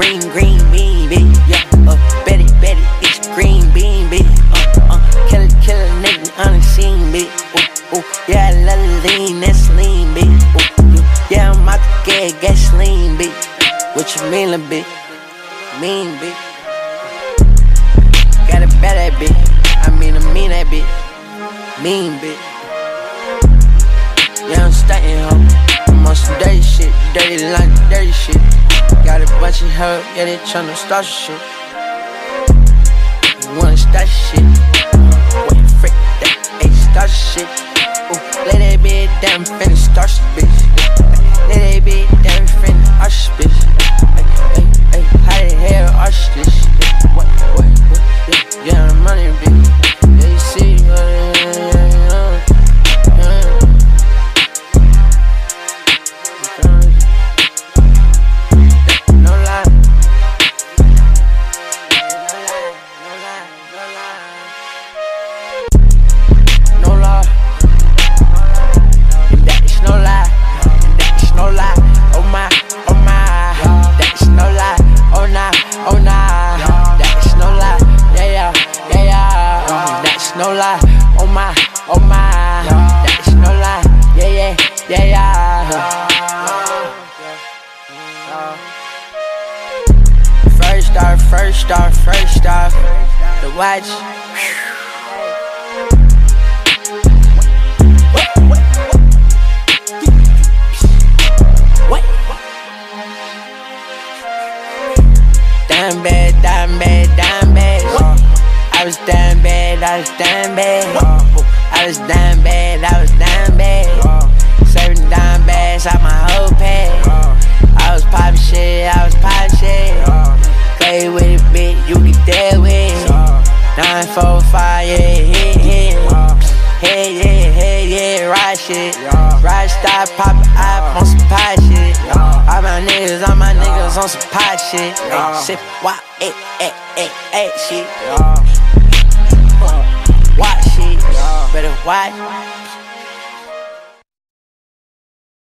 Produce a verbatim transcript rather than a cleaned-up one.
green, green bean, bitch. Yeah, uh, Betty, Betty, it's green bean, bitch. Uh, uh, kill it, kill it, nigga, unseen, bitch. Ooh, ooh, yeah, I love the lean, that's lean, bitch. Ooh, ooh, yeah, I'm out to get gasoline, bitch. What you mean, little bitch? Mean, bitch. Gotta bet that bitch. I mean, I mean that bitch. Mean, bitch. Yeah, I'm stuntin', ho. I'm on some dirty shit, dirty line, dirty shit. Got a bunch of help, yeah, they tryna start some shit. You wanna start shit? Wait, frick that, ayy, start shit. Ooh, let that bitch down, finna start some bitch. Let that bitch down, finna arch this bitch. Ayy, ayy, how the hell arch this shit? What, what, what, yeah, yeah, I'm running, bitch. Yeah, you see, uh, yeah, yeah, yeah. No lie. No lie. That is no lie. That is no lie. Oh my, oh my. That is no lie. Oh nah, oh nah. That is no lie. Yeah, yeah, yeah, yeah. That is no lie. Oh my, oh my. That is no lie. Yeah, yeah, yeah, yeah. First off, first off, first off, the watch. What? Damn bad, damn bad, damn bad. I was damn bad, I was damn bad. I was damn bad, I was damn bad. Serving damn bags out my whole pad. I was poppin' shit, I was poppin' shit. Play with it, bitch, you can deal with it. nine four five, yeah, hit, hit. Hey, yeah, hey, yeah, ride shit. Ride style, poppin' up on some pie shit. All my niggas, all my niggas on some pie shit. Sip, why, eh, eh, eh, eh, shit. Watch shit, better watch.